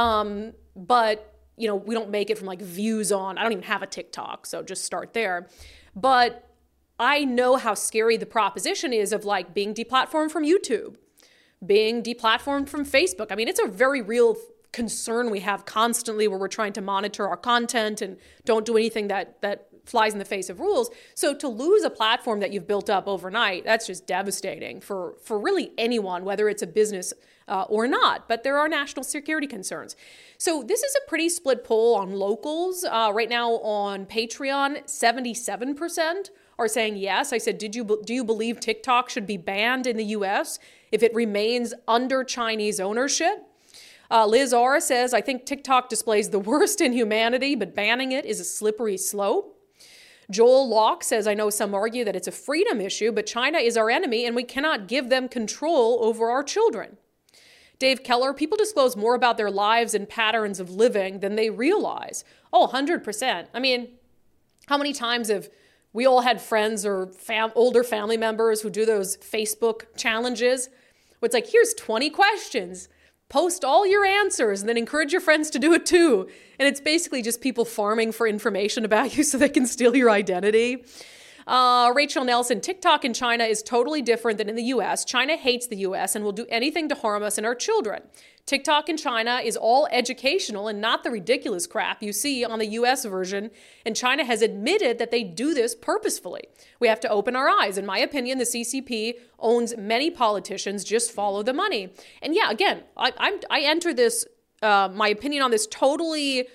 but we don't make it from like views on, I don't even have a TikTok, so just start there. But I know how scary the proposition is of like being deplatformed from YouTube, being deplatformed from Facebook. I mean, it's a very real concern we have constantly, where we're trying to monitor our content and don't do anything that flies in the face of rules. So to lose a platform that you've built up overnight, that's just devastating for really anyone, whether it's a business or not. But there are national security concerns. So this is a pretty split poll on locals. Right now on Patreon, 77% are saying yes. I said, do you believe TikTok should be banned in the US if it remains under Chinese ownership? Liz R says, I think TikTok displays the worst in humanity, but banning it is a slippery slope. Joel Locke says, I know some argue that it's a freedom issue, but China is our enemy and we cannot give them control over our children. Dave Keller, people disclose more about their lives and patterns of living than they realize. 100%. I mean, how many times have we all had friends or older family members who do those Facebook challenges? Where it's like, here's 20 questions. Post all your answers and then encourage your friends to do it too. And it's basically just people farming for information about you so they can steal your identity. Rachel Nelson, TikTok in China is totally different than in the US. China hates the US and will do anything to harm us and our children. TikTok in China is all educational and not the ridiculous crap you see on the US version. And China has admitted that they do this purposefully. We have to open our eyes. In my opinion, the CCP owns many politicians. Just follow the money. And yeah, again, I enter this, my opinion on this, totally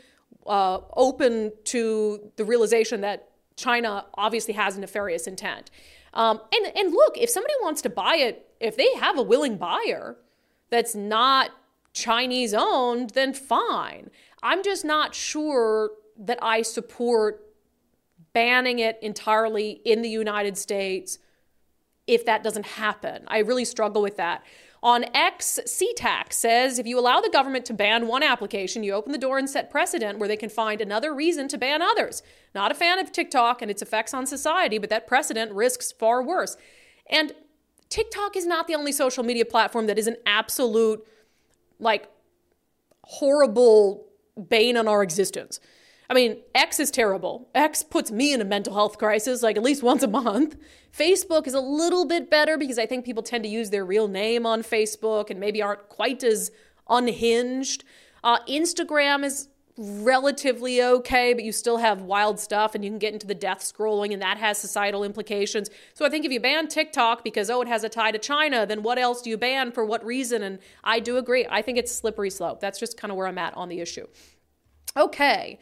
open to the realization that China obviously has a nefarious intent. And look, if somebody wants to buy it, if they have a willing buyer that's not Chinese owned, then fine. I'm just not sure that I support banning it entirely in the United States if that doesn't happen. I really struggle with that. On X, CTAC says, if you allow the government to ban one application, you open the door and set precedent where they can find another reason to ban others. Not a fan of TikTok and its effects on society, but that precedent risks far worse. And TikTok is not the only social media platform that is an absolute, horrible bane on our existence. I mean, X is terrible. X puts me in a mental health crisis, at least once a month. Facebook is a little bit better because I think people tend to use their real name on Facebook and maybe aren't quite as unhinged. Instagram is relatively okay, but you still have wild stuff and you can get into the death scrolling and that has societal implications. So I think if you ban TikTok because, it has a tie to China, then what else do you ban for what reason? And I do agree. I think it's a slippery slope. That's just kind of where I'm at on the issue. Okay.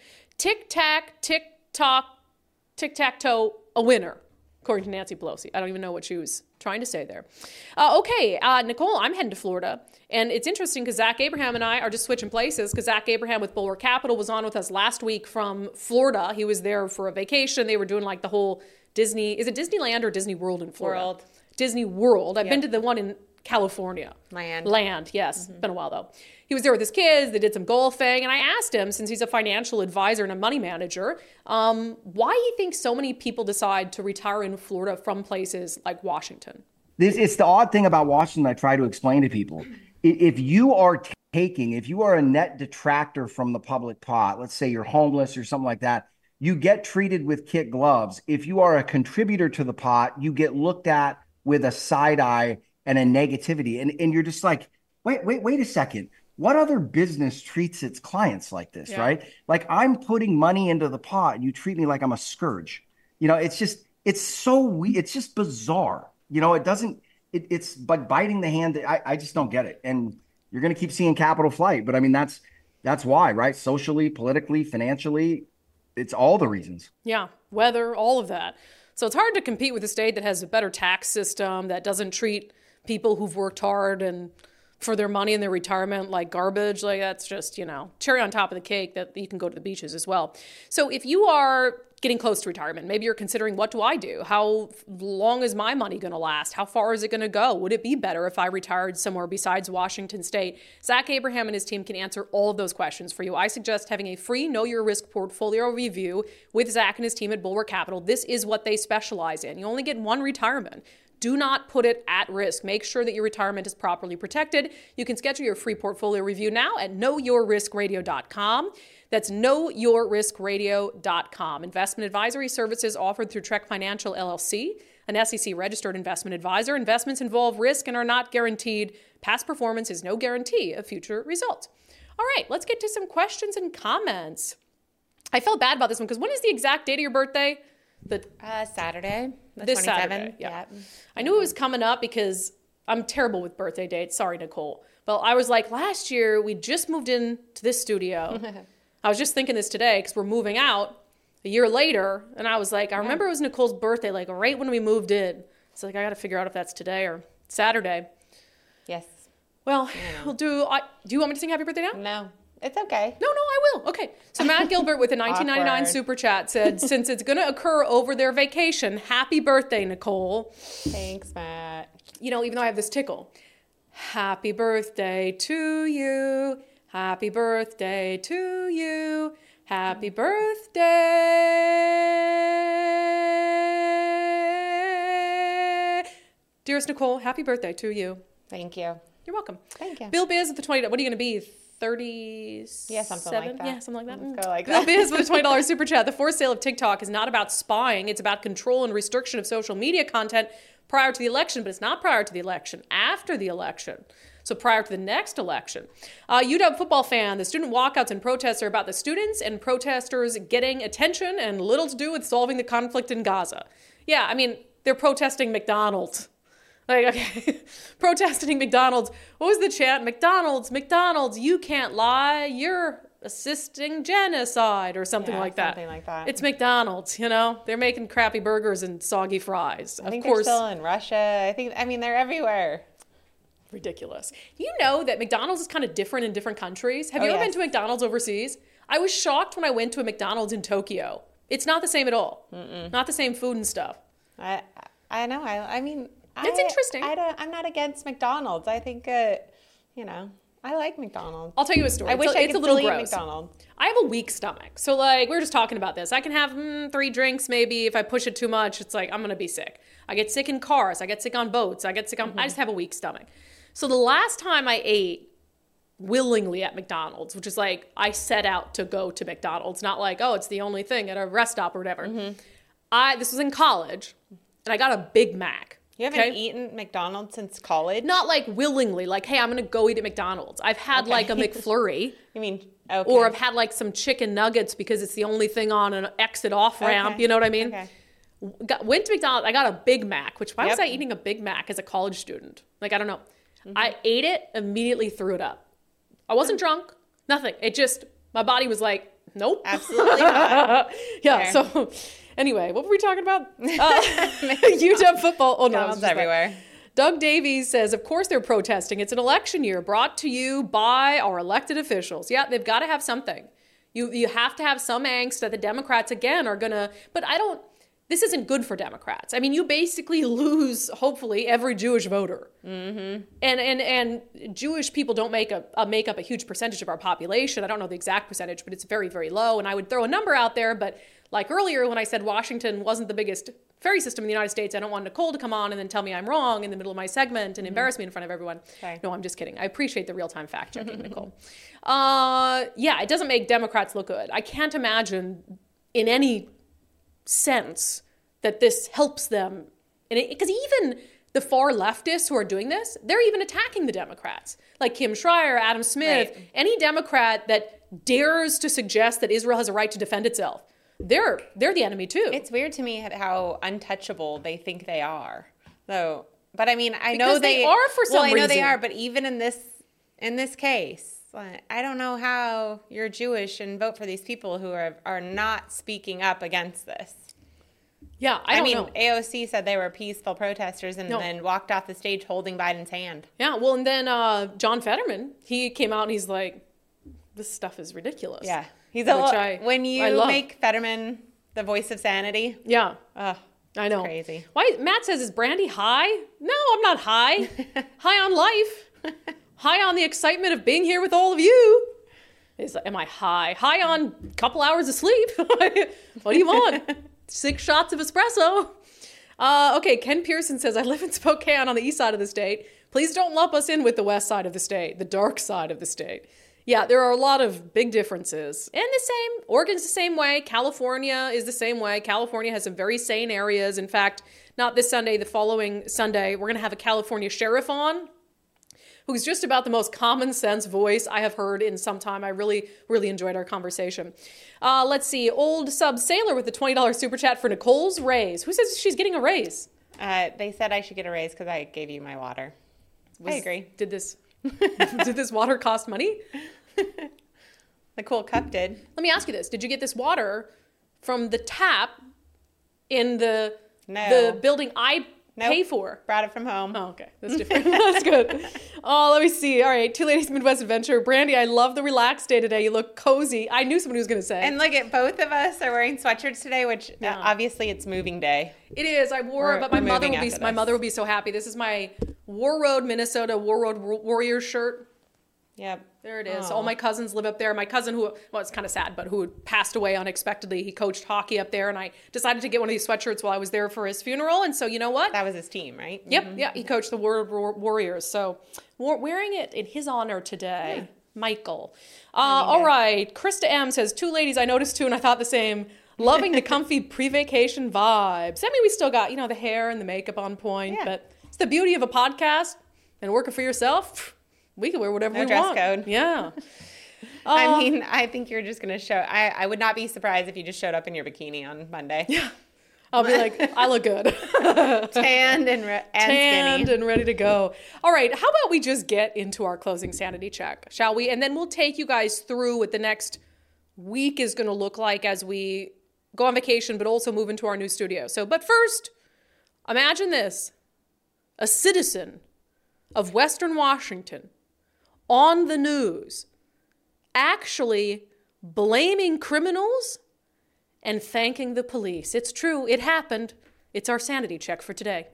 Tic-tac-toe, a winner, according to Nancy Pelosi. I don't even know what she was trying to say there. Nicole, I'm heading to Florida. And it's interesting because Zach Abraham and I are just switching places because Zach Abraham with Bulwark Capital was on with us last week from Florida. He was there for a vacation. They were doing the whole Disney, is it Disneyland or Disney World in Florida? World. Disney World. I've been to the one in California. Land, yes. Mm-hmm. Been a while though. He was there with his kids. They did some golfing. And I asked him, since he's a financial advisor and a money manager, why he thinks so many people decide to retire in Florida from places like Washington. it's the odd thing about Washington I try to explain to people. If you are a net detractor from the public pot, let's say you're homeless or something like that, you get treated with kid gloves. If you are a contributor to the pot, you get looked at with a side eye and a negativity. And you're just like, wait a second. What other business treats its clients like this, right? Like, I'm putting money into the pot and you treat me like I'm a scourge. It's so weird. It's just bizarre. It's but biting the hand that I just don't get it. And you're going to keep seeing capital flight. But I mean, that's why, right? Socially, politically, financially, it's all the reasons. Yeah. Weather, all of that. So it's hard to compete with a state that has a better tax system, that doesn't treat people who've worked hard and for their money and their retirement like garbage. Like, that's just, cherry on top of the cake that you can go to the beaches as well. So if you are getting close to retirement, maybe you're considering, what do I do? How long is my money going to last? How far is it going to go? Would it be better if I retired somewhere besides Washington State? Zach Abraham and his team can answer all of those questions for you. I suggest having a free Know Your Risk portfolio review with Zach and his team at Bulwark Capital. This is what they specialize in. You only get one retirement. Do not put it at risk. Make sure that your retirement is properly protected. You can schedule your free portfolio review now at knowyourriskradio.com. That's knowyourriskradio.com. Investment advisory services offered through Trek Financial LLC, an SEC-registered investment advisor. Investments involve risk and are not guaranteed. Past performance is no guarantee of future results. All right, let's get to some questions and comments. I felt bad about this one because when is the exact date of your birthday? Saturday. This 27th. Saturday, yeah. I knew it was coming up because I'm terrible with birthday dates. Sorry, Nicole. But I was like, last year, we just moved into this studio. I was just thinking this today because we're moving out a year later. And I was like, I remember it was Nicole's birthday, like right when we moved in. So like, I got to figure out if that's today or Saturday. Yes. Well, do you want me to sing happy birthday now? No. It's okay. No, I will. Okay. So Matt Gilbert with a 1999 super chat said, since it's going to occur over their vacation, happy birthday, Nicole. Thanks, Matt. Even though I have this tickle. Happy birthday to you. Happy birthday to you. Happy birthday. Dearest Nicole, happy birthday to you. Thank you. You're welcome. Thank you. Bill Biz at the $20. What are you going to be? 37? Yeah, something like that. Yeah, something like that. Let's go like Bill that. Biz with a $20 super chat. The forced sale of TikTok is not about spying. It's about control and restriction of social media content prior to the election, but it's not prior to the election, after the election. So prior to the next election. UW football fan, the student walkouts and protests are about the students and protesters getting attention and little to do with solving the conflict in Gaza. Yeah, I mean, they're protesting McDonald's. Like, okay, protesting McDonald's. What was the chant? McDonald's, you can't lie. You're assisting genocide or something like that. Something like that. It's McDonald's, They're making crappy burgers and soggy fries. I think they're still in Russia. They're everywhere. Ridiculous. You know that McDonald's is kind of different in different countries? Have you ever been to McDonald's overseas? I was shocked when I went to a McDonald's in Tokyo. It's not the same at all. Mm-mm. Not the same food and stuff. I know. I mean... It's interesting. I'm not against McDonald's. I think, I like McDonald's. I'll tell you a story. I wish I could still eat McDonald's. I have a weak stomach. So, like, we were just talking about this. I can have 3 drinks maybe. If I push it too much, it's like, I'm going to be sick. I get sick in cars. I get sick on boats. I get sick on... I just have a weak stomach. So the last time I ate willingly at McDonald's, which is like, I set out to go to McDonald's, not like, oh, it's the only thing at a rest stop or whatever. This was in college, and I got a Big Mac. You haven't eaten McDonald's since college? Not like willingly, like, hey, I'm going to go eat at McDonald's. I've had like a McFlurry. You mean, okay. Or I've had like some chicken nuggets because it's the only thing on an exit off ramp. Okay. You know what I mean? Okay. Went to McDonald's. I got a Big Mac, which why was I eating a Big Mac as a college student? Like, I don't know. I ate it, immediately threw it up. I wasn't drunk, nothing. It just, my body was like, nope. Absolutely not. Yeah, Fair. So... Anyway, what were we talking about? UW football. Oh, no. McDonald's everywhere. Doug Davies says, of course they're protesting. It's an election year brought to you by our elected officials. Yeah, they've got to have something. You have to have some angst that the Democrats, again, are going to... But this isn't good for Democrats. I mean, you basically lose, hopefully, every Jewish voter. Mm-hmm. And Jewish people don't make up a huge percentage of our population. I don't know the exact percentage, but it's very, very low. And I would throw a number out there, but Like earlier when I said Washington wasn't the biggest ferry system in the United States, I don't want Nicole to come on and then tell me I'm wrong in the middle of my segment and embarrass me in front of everyone. Okay. No, I'm just kidding. I appreciate the real-time fact-checking, Nicole. Yeah, it doesn't make Democrats look good. I can't imagine in any sense that this helps them. Because even the far leftists who are doing this, they're even attacking the Democrats. Like Kim Schreier, Adam Smith, any Democrat that dares to suggest that Israel has a right to defend itself. They're the enemy too. It's weird to me how untouchable they think they are. So, but I mean, I know they are for some reason. I know they are, but even in this case, I don't know how you're Jewish and vote for these people who are not speaking up against this. Yeah, I mean, know. AOC said they were peaceful protesters and then walked off the stage holding Biden's hand. Yeah, well, and then John Fetterman, he came out and he's like, this stuff is ridiculous. Yeah. When you make Fetterman the voice of sanity. Yeah. I know. Crazy. Why? Matt says, is Brandy high? No, I'm not high. High on life. High on the excitement of being here with all of you. Am I high? High on a couple hours of sleep. What do you want? 6 shots of espresso. Okay, Ken Pearson says, I live in Spokane on the east side of the state. Please don't lump us in with the west side of the state, the dark side of the state. Yeah, there are a lot of big differences. And the same, Oregon's the same way. California is the same way. California has some very sane areas. In fact, not this Sunday, the following Sunday, we're going to have a California sheriff on who's just about the most common sense voice I have heard in some time. I really, really enjoyed our conversation. Let's see. Old Sub Sailor with the $20 super chat for Nicole's raise. Who says she's getting a raise? They said I should get a raise because I gave you my water. I agree. Did this water cost money? Nicole Cup did. Let me ask you this. Did you get this water from the tap in the building I pay for? Brought it from home. Oh, okay. That's different. That's good. Oh, let me see. All right. Two Ladies Midwest Adventure. Brandy, I love the relaxed day today. You look cozy. I knew somebody was going to say. And look at both of us are wearing sweatshirts today, which obviously it's moving day. It is. I wore, but my mother will be so happy. This is my War Road, Minnesota War Road Warriors shirt. Yep. There it is. Aww. All my cousins live up there. My cousin who, well, it's kind of sad, but who passed away unexpectedly. He coached hockey up there, and I decided to get one of these sweatshirts while I was there for his funeral. And so, you know what? That was his team, right? Yep. Mm-hmm. Yeah. He coached the Warriors. So wearing it in his honor today. Yeah. Michael. All right. Krista M says, two ladies I noticed too, and I thought the same. Loving the comfy pre-vacation vibes. I mean, we still got, the hair and the makeup on point, but it's the beauty of a podcast and working for yourself. We can wear whatever we want. No dress code. Yeah. I mean, I think you're just going to show. I would not be surprised if you just showed up in your bikini on Monday. Yeah. I'll be like, I look good. Tanned and skinny. And ready to go. All right. How about we just get into our closing sanity check, shall we? And then we'll take you guys through what the next week is going to look like as we go on vacation, but also move into our new studio. But first, imagine this. A citizen of Western Washington on the news, actually blaming criminals and thanking the police. It's true. It happened. It's our sanity check for today.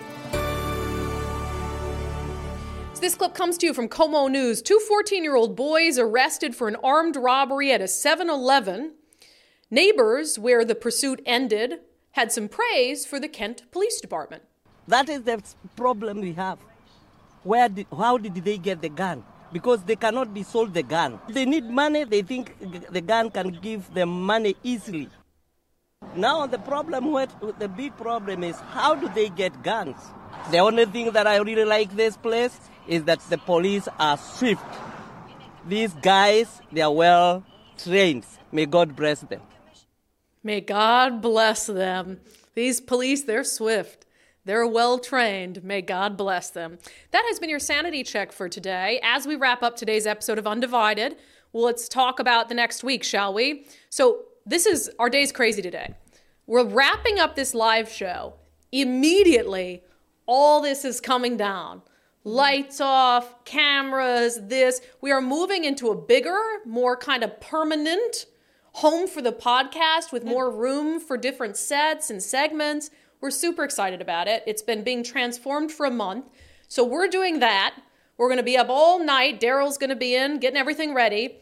So this clip comes to you from Como News. 2 14-year-old boys arrested for an armed robbery at a 7-Eleven. Neighbors, where the pursuit ended, had some praise for the Kent Police Department. That is the problem we have. How did they get the gun? Because they cannot be sold the gun. They need money. They think the gun can give them money easily. Now the big problem is, how do they get guns? The only thing that I really like this place is that the police are swift. These guys, they are well trained. May God bless them. May God bless them. These police, they're swift. They're well-trained. May God bless them. That has been your sanity check for today. As we wrap up today's episode of Undivided, let's talk about the next week, shall we? So this is our day's crazy today. We're wrapping up this live show. Immediately, all this is coming down. Lights off, cameras, this. We are moving into a bigger, more kind of permanent home for the podcast with more room for different sets and segments. We're super excited about it. It's been being transformed for a month. So we're doing that. We're going to be up all night. Daryl's going to be in, getting everything ready.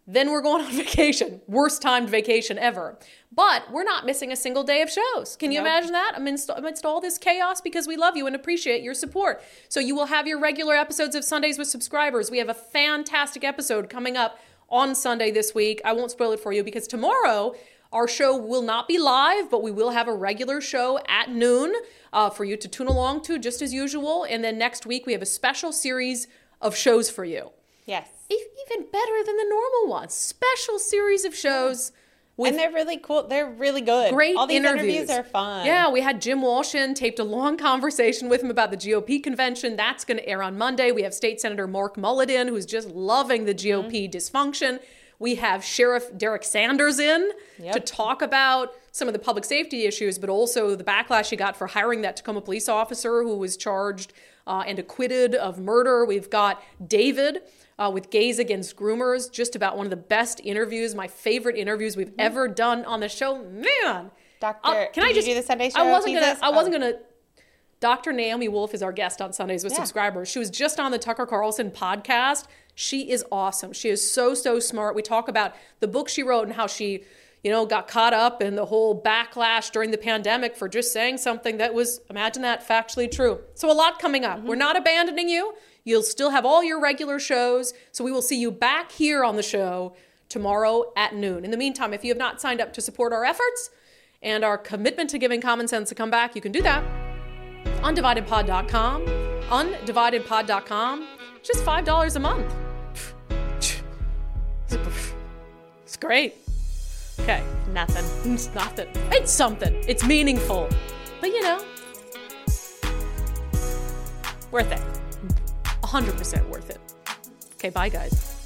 then we're going on vacation. Worst timed vacation ever. But we're not missing a single day of shows. Can you imagine that? Amidst all this chaos, because we love you and appreciate your support. So you will have your regular episodes of Sundays with Subscribers. We have a fantastic episode coming up on Sunday this week. I won't spoil it for you because tomorrow our show will not be live, but we will have a regular show at noon for you to tune along to just as usual. And then next week we have a special series of shows for you. Yes. Even better than the normal ones. Special series of shows. And they're really cool. They're really good. Great All these interviews are fun. Yeah, we had Jim Walsh in, taped a long conversation with him about the GOP convention. That's going to air on Monday. We have State Senator Mark Mullin, who's just loving the GOP dysfunction. We have Sheriff Derek Sanders in to talk about some of the public safety issues, but also the backlash he got for hiring that Tacoma police officer who was charged and acquitted of murder. We've got David with Gays Against Groomers, just about one of the best interviews, my favorite interviews we've ever done on the show. Man, Doctor, can I just do the Sunday show? I wasn't gonna. Dr. Naomi Wolf is our guest on Sundays with Subscribers. She was just on the Tucker Carlson podcast. She is awesome. She is so smart. We talk about the book she wrote and how she, got caught up in the whole backlash during the pandemic for just saying something that was, imagine that, factually true. So a lot coming up. We're not abandoning you. You'll still have all your regular shows. So we will see you back here on the show tomorrow at noon. In the meantime, if you have not signed up to support our efforts and our commitment to giving common sense to come back, you can do that. Undividedpod.com. Undividedpod.com. Just $5 a month. It's great. Okay. Nothing. It's nothing. It's something. It's meaningful. But worth it. 100% worth it. Okay, bye guys.